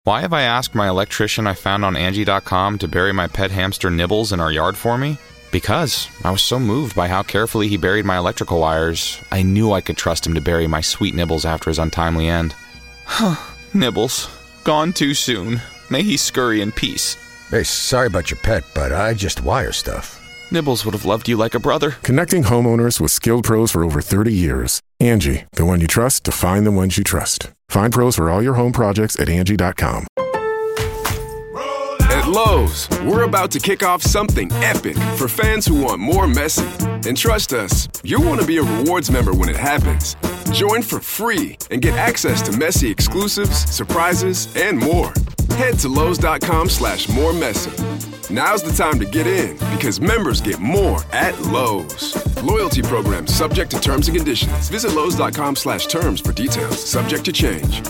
Why have I asked my electrician I found on Angie.com to bury my pet hamster Nibbles in our yard for me? Because I was so moved by how carefully he buried my electrical wires, I knew I could trust him to bury my sweet Nibbles after his untimely end. Nibbles, gone too soon. May he scurry in peace. Hey, sorry about your pet, but I just wire stuff. Nibbles would have loved you like a brother. Connecting homeowners with skilled pros for over 30 years. Angie, the one you trust to find the ones you trust. Find pros for all your home projects at Angie.com. At Lowe's, we're about to kick off something epic for fans who want more Messi. And trust us, you'll want to be a rewards member when it happens. Join for free and get access to Messi exclusives, surprises, and more. Head to Lowe's.com/moremessy. Now's the time to get in because members get more at Lowe's. Loyalty program subject to terms and conditions. Visit Lowe's.com/terms for details. Subject to change.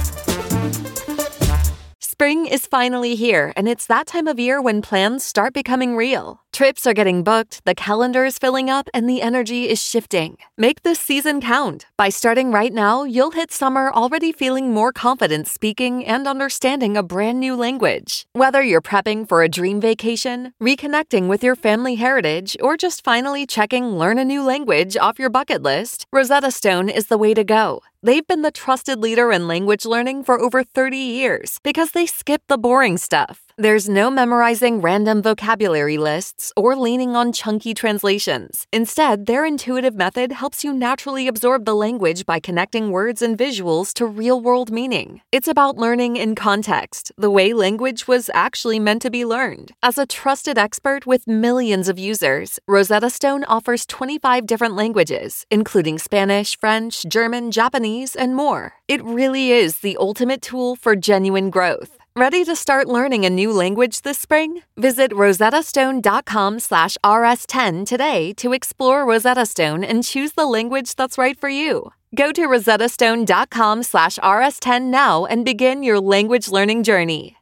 Spring is finally here, and it's that time of year when plans start becoming real. Trips are getting booked, the calendar is filling up, and the energy is shifting. Make this season count. By starting right now, you'll hit summer already feeling more confident speaking and understanding a brand new language. Whether you're prepping for a dream vacation, reconnecting with your family heritage, or just finally checking learn a new language off your bucket list, Rosetta Stone is the way to go. They've been the trusted leader in language learning for over 30 years because they skip the boring stuff. There's no memorizing random vocabulary lists or leaning on chunky translations. Instead, their intuitive method helps you naturally absorb the language by connecting words and visuals to real-world meaning. It's about learning in context, the way language was actually meant to be learned. As a trusted expert with millions of users, Rosetta Stone offers 25 different languages, including Spanish, French, German, Japanese, and more. It really is the ultimate tool for genuine growth. Ready to start learning a new language this spring? Visit rosettastone.com/rs10 today to explore Rosetta Stone and choose the language that's right for you. Go to rosettastone.com/rs10 now and begin your language learning journey.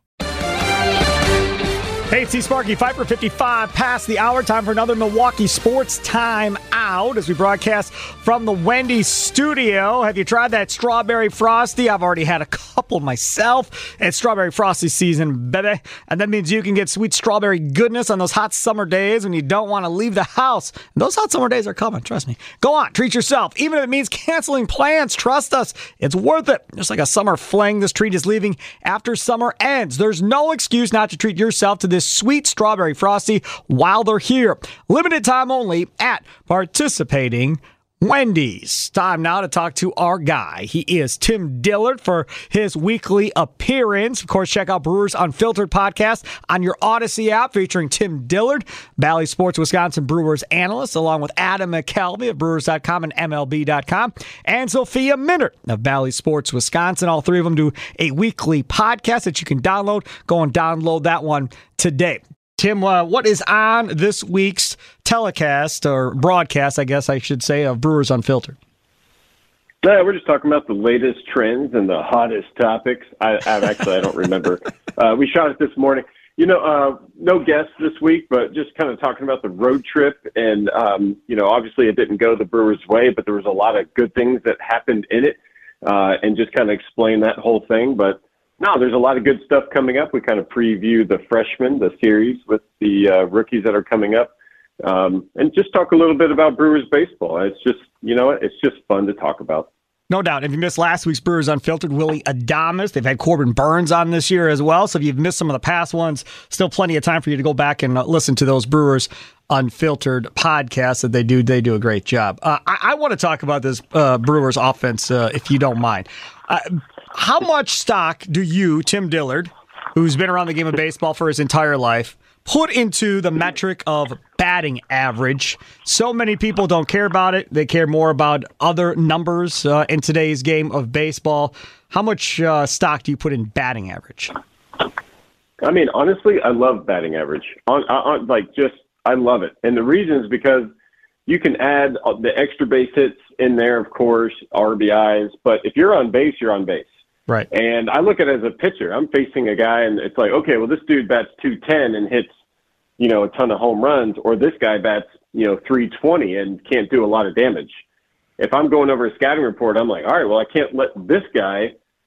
Hey, it's Sparky, 5 for 55 past the hour. Time for another Milwaukee Sports Time Out as we broadcast from the Wendy's studio. Have you tried that Strawberry Frosty? I've already had a couple myself. It's Strawberry Frosty season, baby. And that means you can get sweet strawberry goodness on those hot summer days when you don't want to leave the house. And those hot summer days are coming, trust me. Go on, treat yourself. Even if it means canceling plans, trust us, it's worth it. Just like a summer fling, this treat is leaving after summer ends. There's no excuse not to treat yourself to this sweet Strawberry Frosty while they're here. Limited time only at participating Wendy's. Time now to talk to our guy. He is Tim Dillard for his weekly appearance. Of course, check out Brewers Unfiltered podcast on your Odyssey app featuring Tim Dillard, Bally Sports Wisconsin Brewers analyst, along with Adam McKelvey of Brewers.com and MLB.com, and Sophia Minard of Bally Sports Wisconsin. All three of them do a weekly podcast that you can download. Go and download that one today. Tim, what is on this week's telecast, or broadcast, I guess I should say, of Brewers Unfiltered? We're just talking about the latest trends and the hottest topics. I don't remember. We shot it this morning. No guests this week, but just kind of talking about the road trip. And, obviously it didn't go the Brewers' way, but there was a lot of good things that happened in it, and just kind of explain that whole thing. But no, there's a lot of good stuff coming up. We kind of preview the freshmen, the series with the rookies that are coming up, and just talk a little bit about Brewers baseball. It's just, it's just fun to talk about. No doubt. If you missed last week's Brewers Unfiltered, Willie Adames, they've had Corbin Burns on this year as well. So if you've missed some of the past ones, still plenty of time for you to go back and listen to those Brewers Unfiltered podcasts that they do. They do a great job. I want to talk about this Brewers offense, if you don't mind. How much stock do you, Tim Dillard, who's been around the game of baseball for his entire life, put into the metric of batting average? So many people don't care about it. They care more about other numbers in today's game of baseball. How much stock do you put in batting average? I mean, honestly, I love batting average. I love it. And the reason is because you can add the extra base hits in there, of course, RBIs. But if you're on base, you're on base. Right. And I look at it as a pitcher. I'm facing a guy, and it's like, okay, well, this dude bats 210 and hits, a ton of home runs, or this guy bats, 320 and can't do a lot of damage. If I'm going over a scouting report, I'm like, all right, well, I can't let this guy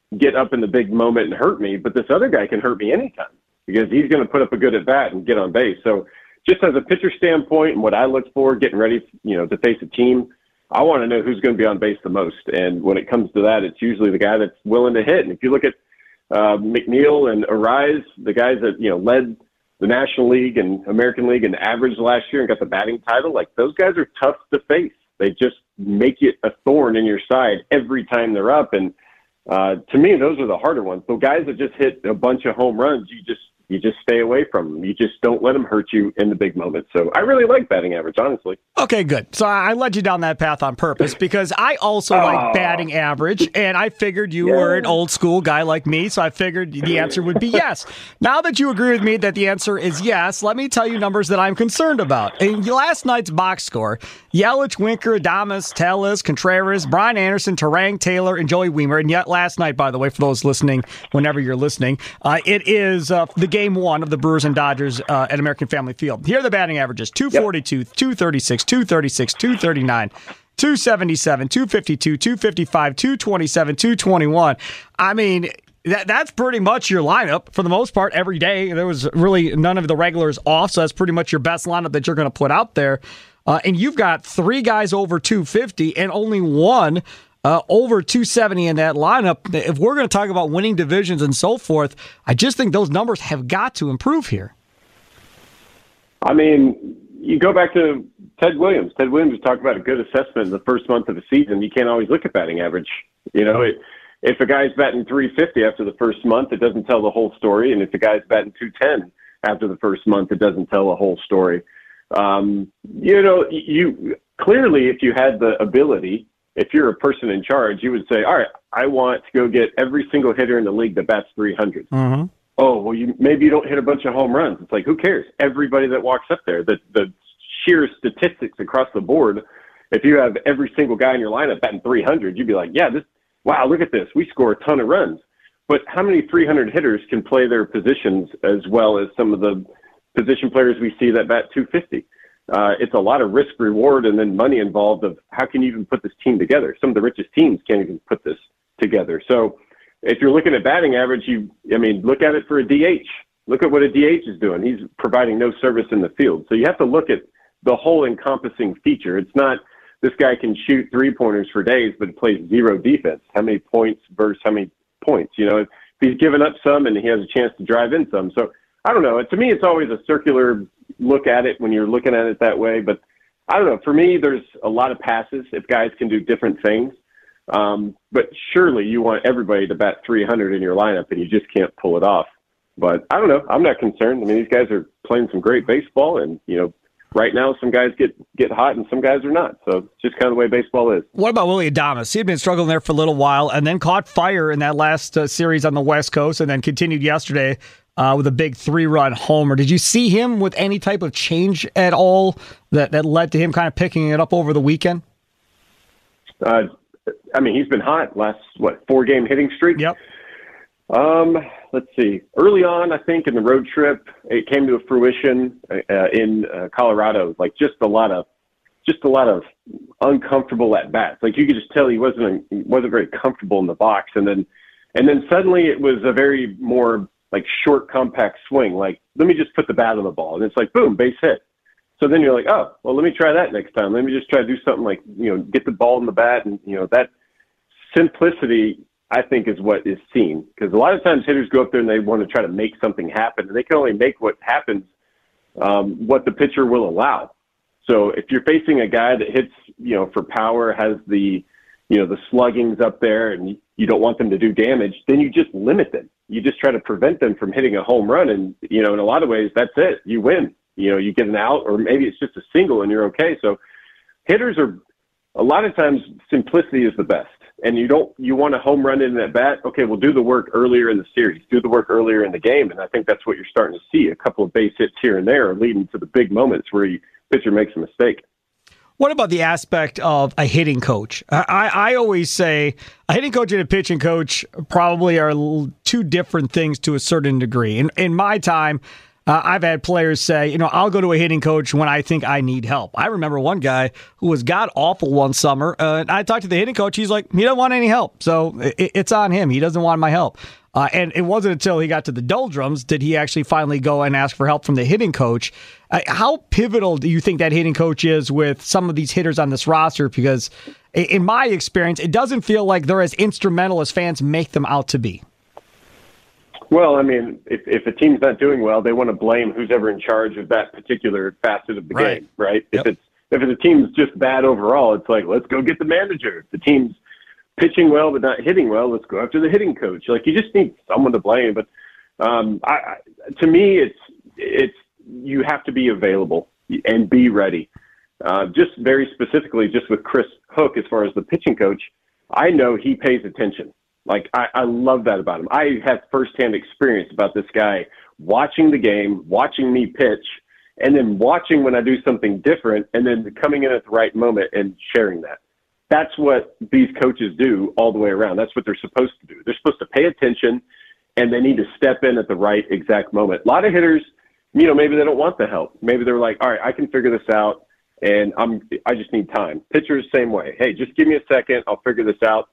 get up in the big moment and hurt me, but this other guy can hurt me anytime because he's going to put up a good at bat and get on base. So just as a pitcher standpoint and what I look for getting ready, to face a team, I want to know who's going to be on base the most. And when it comes to that, it's usually the guy that's willing to hit. And if you look at McNeil and Arise, the guys that, led the National League and American League and average last year and got the batting title, like those guys are tough to face. They just make it a thorn in your side every time they're up. And to me, those are the harder ones. So guys that just hit a bunch of home runs, you just stay away from them. You just don't let them hurt you in the big moments. So I really like batting average, honestly. Okay, good. So I led you down that path on purpose because I also like batting average, and I figured you were an old school guy like me, so I figured the answer would be yes. Now that you agree with me that the answer is yes, let me tell you numbers that I'm concerned about. In last night's box score, Yelich, Winker, Adames, Tellez, Contreras, Brian Anderson, Turang, Taylor, and Joey Wiemer. And yet last night, by the way, for those listening, whenever you're listening, it is the game one of the Brewers and Dodgers at American Family Field. Here are the batting averages: 242, 236, 236, 239, 277, 252, 255, 227, 221. I mean, that's pretty much your lineup for the most part every day. There was really none of the regulars off, so that's pretty much your best lineup that you're going to put out there. And you've got three guys over 250 and only one over 270 in that lineup. If we're going to talk about winning divisions and so forth, I just think those numbers have got to improve here. I mean, you go back to Ted Williams. Ted Williams talked about a good assessment in the first month of the season. You can't always look at batting average. If a guy's batting 350 after the first month, it doesn't tell the whole story. And if a guy's batting 210 after the first month, it doesn't tell the whole story. You clearly, if you had the ability, if you're a person in charge, you would say, all right, I want to go get every single hitter in the league that bats 300. Mm-hmm. Oh, well, maybe you don't hit a bunch of home runs. It's like, who cares? Everybody that walks up there, the sheer statistics across the board, if you have every single guy in your lineup batting 300, you'd be like, wow, look at this. We score a ton of runs. But how many 300 hitters can play their positions as well as some of the position players we see that bat 250? It's a lot of risk reward and then money involved of how can you even put this team together? Some of the richest teams can't even put this together. So if you're looking at batting average, look at it for a DH. Look at what a DH is doing. He's providing no service in the field. So you have to look at the whole encompassing feature. It's not this guy can shoot 3-pointers for days, but plays zero defense. How many points versus how many points? If he's given up some and he has a chance to drive in some. So I don't know. To me, it's always a circular look at it when you're looking at it that way. But I don't know. For me, there's a lot of passes if guys can do different things. But surely you want everybody to bat 300 in your lineup, and you just can't pull it off. But I don't know. I'm not concerned. I mean, these guys are playing some great baseball, and, right now some guys get hot and some guys are not. So it's just kind of the way baseball is. What about Willy Adames? He had been struggling there for a little while and then caught fire in that last series on the West Coast and then continued yesterday with a big 3-run homer. Did you see him with any type of change at all that led to him kind of picking it up over the weekend? He's been hot last, 4-game hitting streak? Yep. Let's see. Early on, I think in the road trip, it came to fruition in Colorado. Like just a lot of uncomfortable at bats. Like you could just tell he wasn't very comfortable in the box. And then suddenly it was a very more like short, compact swing. Like let me just put the bat on the ball, and it's like boom, base hit. So then you're like, oh, well, let me try that next time. Let me just try to do something like get the ball in the bat, and that simplicity, I think, is what is seen. Because a lot of times hitters go up there and they want to try to make something happen. And they can only make what happens what the pitcher will allow. So if you're facing a guy that hits, for power, has the sluggings up there, and you don't want them to do damage, then you just limit them. You just try to prevent them from hitting a home run. And, in a lot of ways, that's it. You win. You get an out, or maybe it's just a single and you're okay. So hitters are, a lot of times, simplicity is the best. And you want a home run in that bat. Okay, well, do the work earlier in the series, do the work earlier in the game. And I think that's what you're starting to see. A couple of base hits here and there are leading to the big moments where pitcher makes a mistake. What about the aspect of a hitting coach? I always say a hitting coach and a pitching coach probably are two different things to a certain degree. In my time, I've had players say, I'll go to a hitting coach when I think I need help. I remember one guy who was god-awful one summer, and I talked to the hitting coach. He's like, he doesn't want any help, so it's on him. He doesn't want my help. And it wasn't until he got to the doldrums did he actually finally go and ask for help from the hitting coach. How pivotal do you think that hitting coach is with some of these hitters on this roster? Because in my experience, it doesn't feel like they're as instrumental as fans make them out to be. Well, I mean, if a team's not doing well, they want to blame who's ever in charge of that particular facet of the game, right? Yep. If the team's just bad overall, it's like, let's go get the manager. If the team's pitching well but not hitting well, let's go after the hitting coach. Like, you just need someone to blame. But to me, it's you have to be available and be ready. Just very specifically, just with Chris Hook, as far as the pitching coach, I know he pays attention. Like, I love that about him. I have firsthand experience about this guy watching the game, watching me pitch, and then watching when I do something different, and then coming in at the right moment and sharing that. That's what these coaches do all the way around. That's what they're supposed to do. They're supposed to pay attention, and they need to step in at the right exact moment. A lot of hitters, maybe they don't want the help. Maybe they're like, all right, I can figure this out, and I just need time. Pitchers, same way. Hey, just give me a second. I'll figure this out.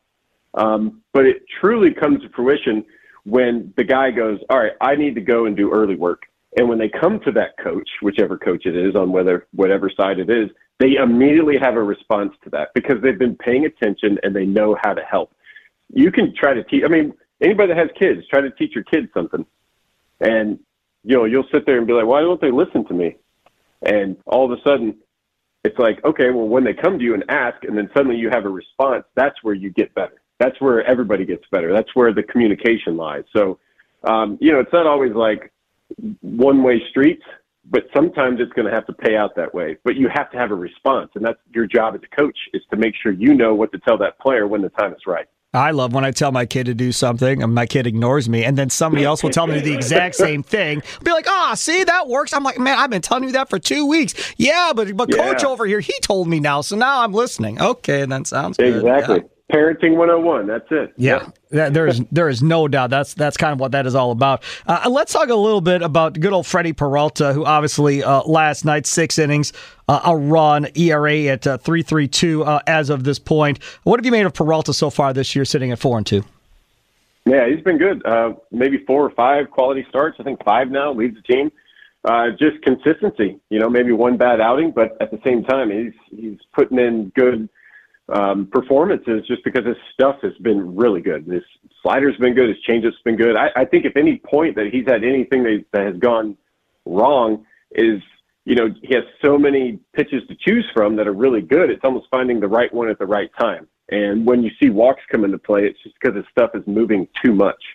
But it truly comes to fruition when the guy goes, all right, I need to go and do early work. And when they come to that coach, whichever coach it is, on whatever side it is, they immediately have a response to that because they've been paying attention and they know how to help. You can try to teach. I mean, anybody that has kids, try to teach your kids something. And, you'll sit there and be like, why don't they listen to me? And all of a sudden, it's like, okay, well, when they come to you and ask, and then suddenly you have a response, that's where you get better. That's where everybody gets better. That's where the communication lies. So, it's not always like one-way streets, but sometimes it's going to have to pay out that way. But you have to have a response, and that's your job as a coach, is to make sure you know what to tell that player when the time is right. I love when I tell my kid to do something and my kid ignores me, and then somebody else will tell me the exact same thing. I'll be like, see, that works. I'm like, man, I've been telling you that for 2 weeks. Yeah, but Coach over here, he told me now, so now I'm listening. Okay, and that sounds good. Exactly. Yeah. Parenting 101. That's it. Yeah. There is no doubt. That's kind of what that is all about. Let's talk a little bit about good old Freddie Peralta, who obviously last night, 6 innings, a run, ERA at 3.32 as of this point. What have you made of Peralta so far this year, sitting at 4-2? Yeah, he's been good. Maybe 4 or 5 quality starts. I think 5 now, leads the team. Just consistency. Maybe one bad outing, but at the same time, he's putting in good performances just because his stuff has been really good. His slider's been good. His changeup's been good. I think if any point that he's had anything that has gone wrong is, he has so many pitches to choose from that are really good. It's almost finding the right one at the right time. And when you see walks come into play, it's just because his stuff is moving too much.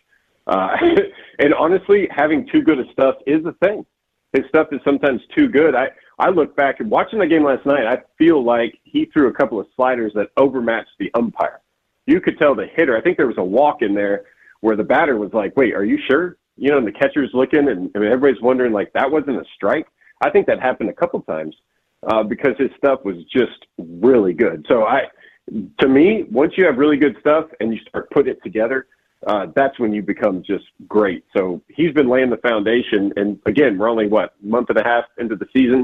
And honestly, having too good of stuff is a thing. His stuff is sometimes too good. I look back and watching the game last night, I feel like he threw a couple of sliders that overmatched the umpire. You could tell the hitter, I think there was a walk in there where the batter was like, wait, are you sure? And the catcher's looking and everybody's wondering, like, that wasn't a strike. I think that happened a couple times because his stuff was just really good. So to me, once you have really good stuff and you start putting it together, that's when you become just great. So he's been laying the foundation. And again, we're only month and a half into the season.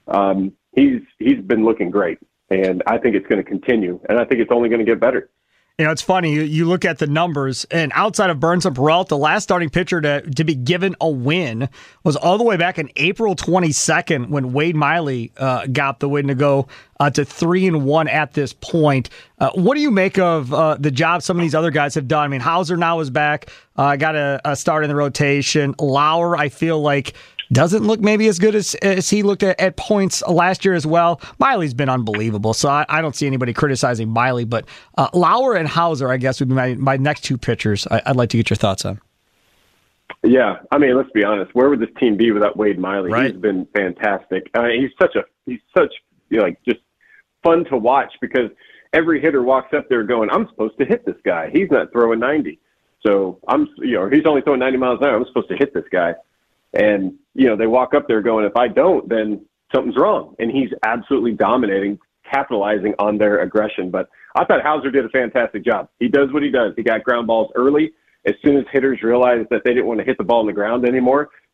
He's been looking great, and I think it's going to continue, and I think it's only going to get better. It's funny. You look at the numbers, and outside of Burns and Peralta, the last starting pitcher to be given a win was all the way back in April 22nd when Wade Miley got the win to go to 3-1 at this point. What do you make of the job some of these other guys have done? I mean, Hauser now is back, got a start in the rotation. Lauer, I feel like, doesn't look maybe as good as he looked at points last year as well. Miley's been unbelievable, so I don't see anybody criticizing Miley. But Lauer and Hauser, I guess, would be my next 2 pitchers I'd like to get your thoughts on. Yeah, I mean, let's be honest. Where would this team be without Wade Miley? Right. He's been fantastic. He's such just fun to watch because every hitter walks up there going, I'm supposed to hit this guy. He's not throwing 90. So he's only throwing 90 miles an hour. I'm supposed to hit this guy. And, they walk up there going, if I don't, then something's wrong. And he's absolutely dominating, capitalizing on their aggression. But I thought Hauser did a fantastic job. He does what he does. He got ground balls early. As soon as hitters realized that they didn't want to hit the ball on the ground anymore,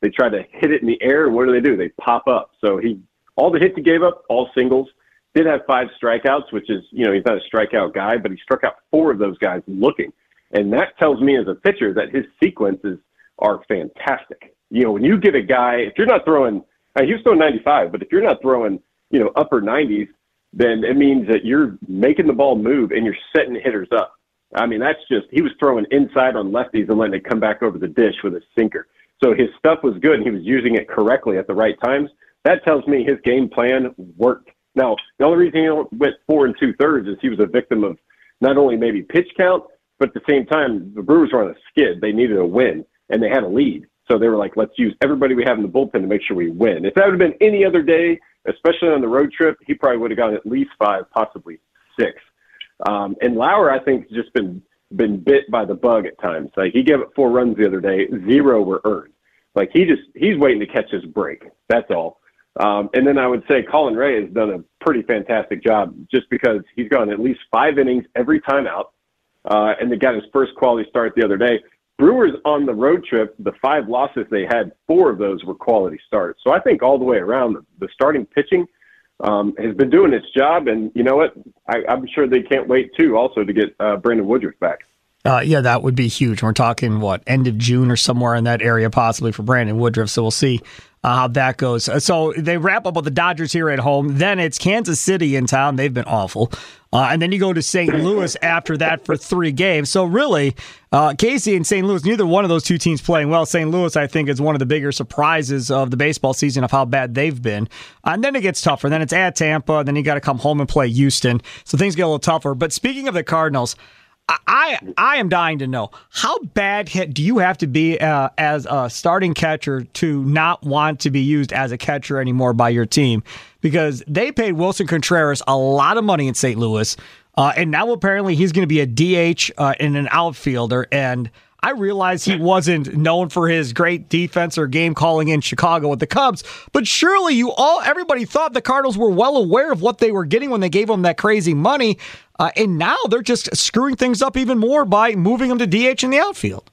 They try to hit it in the air, and what do? They pop up. So all the hits he gave up, all singles. Did have 5 strikeouts, which is, he's not a strikeout guy, but he struck out 4 of those guys looking. And that tells me as a pitcher that his sequences are fantastic. When you get a guy, if you're not throwing, he was throwing 95, but if you're not throwing, upper 90s, then it means that you're making the ball move and you're setting hitters up. I mean, he was throwing inside on lefties and letting it come back over the dish with a sinker. So his stuff was good and he was using it correctly at the right times. That tells me his game plan worked. Now, the only reason he went 4 2/3 is he was a victim of not only maybe pitch count, but at the same time, the Brewers were on a skid. They needed a win, and they had a lead. So they were like, let's use everybody we have in the bullpen to make sure we win. If that would have been any other day, especially on the road trip, he probably would have gotten at least 5, possibly 6. And Lauer, I think, has just been bit by the bug at times. Like, he gave up 4 runs the other day, 0 were earned. Like, he's waiting to catch his break. That's all. And then I would say Colin Ray has done a pretty fantastic job just because he's gone at least 5 innings every time out, and they got his first quality start the other day. Brewers on the road trip, the 5 losses they had, 4 of those were quality starts. So I think all the way around, the starting pitching has been doing its job, and you know what? I'm sure they can't wait, too, also to get Brandon Woodruff back. Yeah, that would be huge. We're talking, end of June or somewhere in that area possibly for Brandon Woodruff, so we'll see how that goes. So they wrap up with the Dodgers here at home. Then it's Kansas City in town. They've been awful. And then you go to St. Louis after that for 3 games. So really, Casey and St. Louis, neither one of those 2 teams playing well. St. Louis, I think, is one of the bigger surprises of the baseball season of how bad they've been. And then it gets tougher. Then it's at Tampa. Then you got to come home and play Houston. So things get a little tougher. But speaking of the Cardinals, I am dying to know, how bad do you have to be as a starting catcher to not want to be used as a catcher anymore by your team? Because they paid Wilson Contreras a lot of money in St. Louis, and now apparently he's going to be a DH and an outfielder. And I realize he wasn't known for his great defense or game calling in Chicago with the Cubs, but surely everybody thought the Cardinals were well aware of what they were getting when they gave him that crazy money, and now they're just screwing things up even more by moving him to DH in the outfield.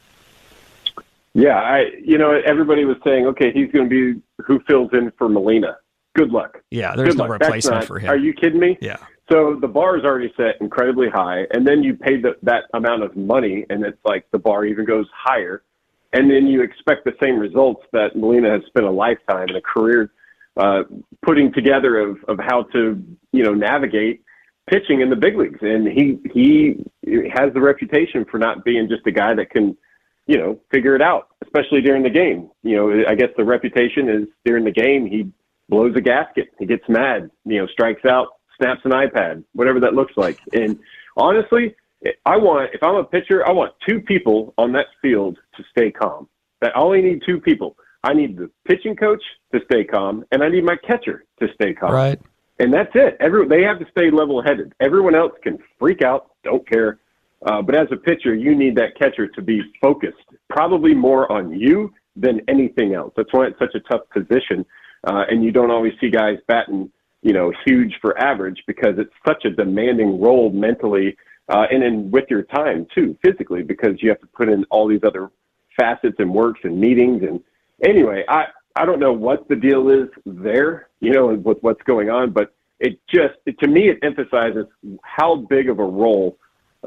Yeah, everybody was saying, okay, he's going to be who fills in for Molina. Good luck. Yeah, there's no replacement for him. Are you kidding me? Yeah. So the bar is already set incredibly high, and then you pay that amount of money, and it's like the bar even goes higher, and then you expect the same results that Molina has spent a lifetime and a career putting together of how to navigate pitching in the big leagues. And he has the reputation for not being just a guy that can figure it out, especially during the game. I guess the reputation is during the game he blows a gasket, he gets mad, strikes out, snaps an iPad, whatever that looks like. And honestly, if I'm a pitcher, I want 2 people on that field to stay calm. I only need 2 people. I need the pitching coach to stay calm, and I need my catcher to stay calm. Right. And that's it. They have to stay level-headed. Everyone else can freak out, don't care. But as a pitcher, you need that catcher to be focused, probably more on you than anything else. That's why it's such a tough position, and you don't always see guys batting huge for average, because it's such a demanding role mentally and then with your time too, physically, because you have to put in all these other facets and works and meetings. And anyway, I don't know what the deal is there, with what's going on, but to me, it emphasizes how big of a role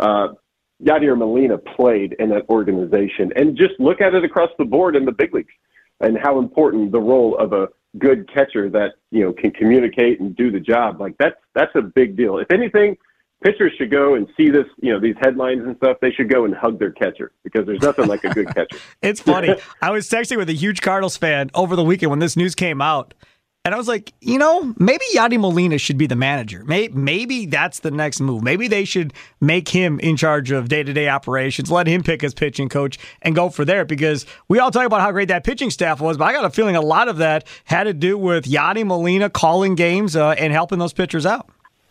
Yadier Molina played in that organization. And just look at it across the board in the big leagues and how important the role of a good catcher that can communicate and do the job. Like that's a big deal. If anything, pitchers should go and see this, these headlines and stuff. They should go and hug their catcher, because there's nothing like a good catcher. It's funny. I was texting with a huge Cardinals fan over the weekend when this news came out, and I was like, maybe Yadier Molina should be the manager. Maybe that's the next move. Maybe they should make him in charge of day-to-day operations, let him pick his pitching coach, and go for there, because we all talk about how great that pitching staff was, but I got a feeling a lot of that had to do with Yadier Molina calling games and helping those pitchers out.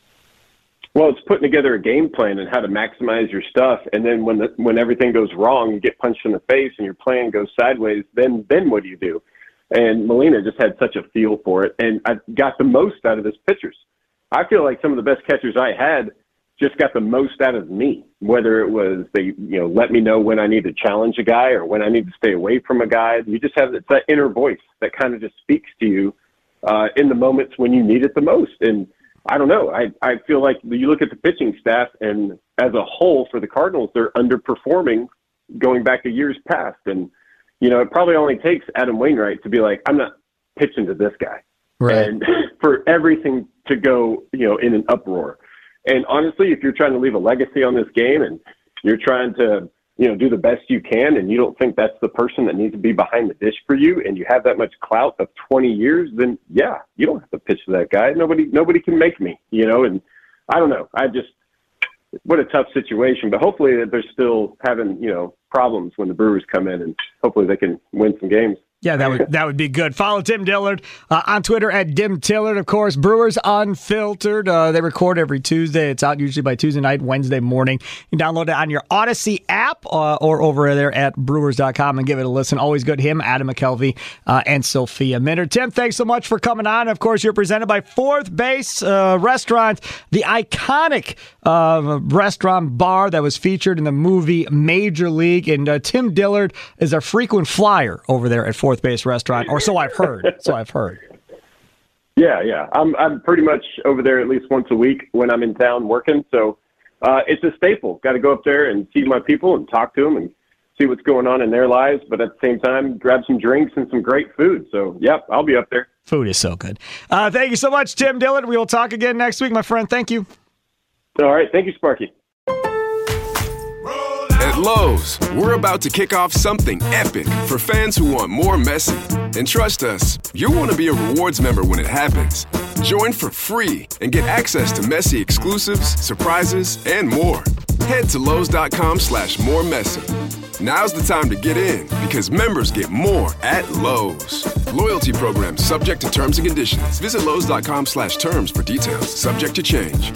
Well, it's putting together a game plan and how to maximize your stuff, and then when everything goes wrong, you get punched in the face and your plan goes sideways, then what do you do? And Molina just had such a feel for it, and I got the most out of his pitchers. I feel like some of the best catchers I had just got the most out of me, whether it was they, let me know when I need to challenge a guy or when I need to stay away from a guy. You just have that inner voice that kind of just speaks to you in the moments when you need it the most. And I don't know. I feel like you look at the pitching staff, and as a whole for the Cardinals, they're underperforming going back to years past. And, it probably only takes Adam Wainwright to be like, I'm not pitching to this guy. Right. And for everything to go, in an uproar. And honestly, if you're trying to leave a legacy on this game and you're trying to, do the best you can, and you don't think that's the person that needs to be behind the dish for you, and you have that much clout of 20 years, then yeah, you don't have to pitch to that guy. Nobody can make me, and I don't know. What a tough situation, but hopefully that they're still having, problems when the Brewers come in, and hopefully they can win some games. Yeah, that would be good. Follow Tim Dillard on Twitter at DimTillard. Of course, Brewers Unfiltered. They record every Tuesday. It's out usually by Tuesday night, Wednesday morning. You can download it on your Odyssey app or over there at Brewers.com and give it a listen. Always good. Him, Adam McKelvey, and Sophia Minter. Tim, thanks so much for coming on. Of course, you're presented by Fourth Base Restaurant, the iconic restaurant bar that was featured in the movie Major League. And Tim Dillard is a frequent flyer over there at Fourth Base Restaurant, or so I've heard. Yeah. I'm pretty much over there at least once a week when I'm in town working. So it's a staple. Got to go up there and see my people and talk to them and see what's going on in their lives. But at the same time, grab some drinks and some great food. So, yep, I'll be up there. Food is so good. Thank you so much, Tim Dillard. We will talk again next week, my friend. Thank you. All right. Thank you, Sparky. At Lowe's, we're about to kick off something epic for fans who want more Messi. And trust us, you'll want to be a rewards member when it happens. Join for free and get access to Messi exclusives, surprises, and more. Head to Lowe's.com/moremessi. Now's the time to get in because members get more at Lowe's. Loyalty program subject to terms and conditions. Visit Lowe's.com/terms for details. Subject to change.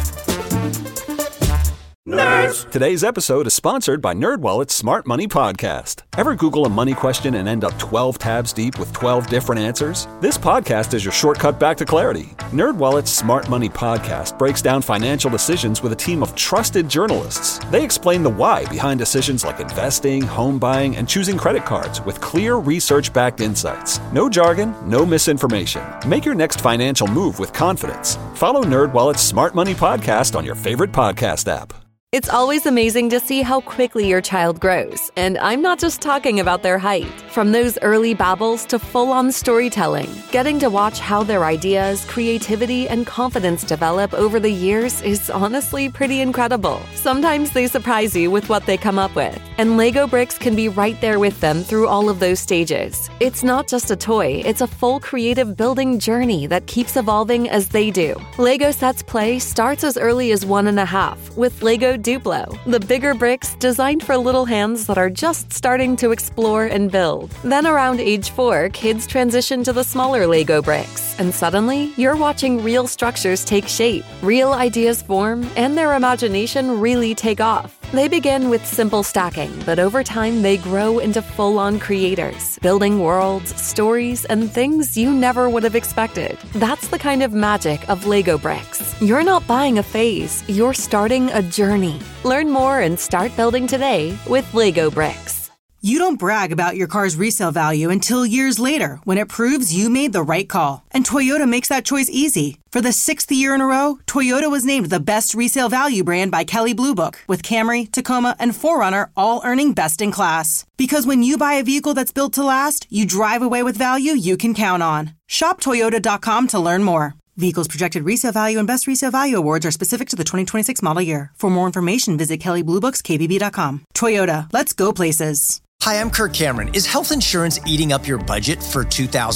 Nerds! Today's episode is sponsored by NerdWallet's Smart Money Podcast. Ever Google a money question and end up 12 tabs deep with 12 different answers? This podcast is your shortcut back to clarity. NerdWallet's Smart Money Podcast breaks down financial decisions with a team of trusted journalists. They explain the why behind decisions like investing, home buying, and choosing credit cards with clear research-backed insights. No jargon, no misinformation. Make your next financial move with confidence. Follow NerdWallet's Smart Money Podcast on your favorite podcast app. It's always amazing to see how quickly your child grows. And I'm not just talking about their height. From those early babbles to full-on storytelling, getting to watch how their ideas, creativity, and confidence develop over the years is honestly pretty incredible. Sometimes they surprise you with what they come up with. And Lego Bricks can be right there with them through all of those stages. It's not just a toy, it's a full creative building journey that keeps evolving as they do. Lego Sets Play starts as early as 1.5 with Lego Duplo, the bigger bricks designed for little hands that are just starting to explore and build. Then around age 4, kids transition to the smaller Lego bricks, and suddenly you're watching real structures take shape, real ideas form, and their imagination really take off. They begin with simple stacking, but over time they grow into full-on creators, building worlds, stories, and things you never would have expected. That's the kind of magic of Lego Bricks. You're not buying a phase, you're starting a journey. Learn more and start building today with Lego Bricks. You don't brag about your car's resale value until years later when it proves you made the right call. And Toyota makes that choice easy. For the 6th year in a row, Toyota was named the best resale value brand by Kelley Blue Book, with Camry, Tacoma, and 4Runner all earning best in class. Because when you buy a vehicle that's built to last, you drive away with value you can count on. Shop Toyota.com to learn more. Vehicles projected resale value and best resale value awards are specific to the 2026 model year. For more information, visit KelleyBlueBooksKBB.com. Toyota, let's go places. Hi, I'm Kirk Cameron. Is health insurance eating up your budget for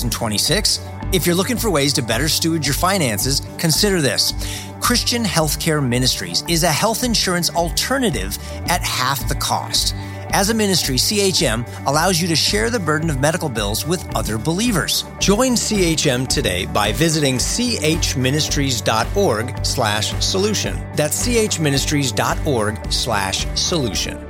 2026? If you're looking for ways to better steward your finances, consider this. Christian Healthcare Ministries is a health insurance alternative at half the cost. As a ministry, CHM allows you to share the burden of medical bills with other believers. Join CHM today by visiting chministries.org/solution. That's chministries.org/solution.